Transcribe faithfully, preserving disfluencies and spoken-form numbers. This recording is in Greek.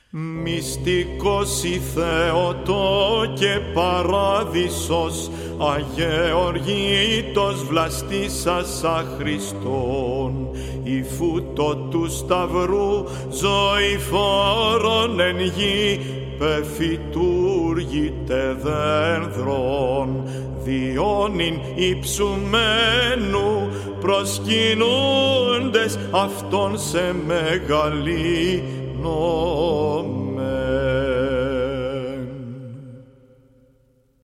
Μυστικός η Θεοτό και παράδεισος, αγεωργήτος βλαστήσας Χριστόν, η φούτο του Σταυρού ζωηφόρον εν γη, πεφυτούργητε δένδρον, διόνυν υψουμένου προσκυνούντες αυτόν σε μεγαλύνομεν.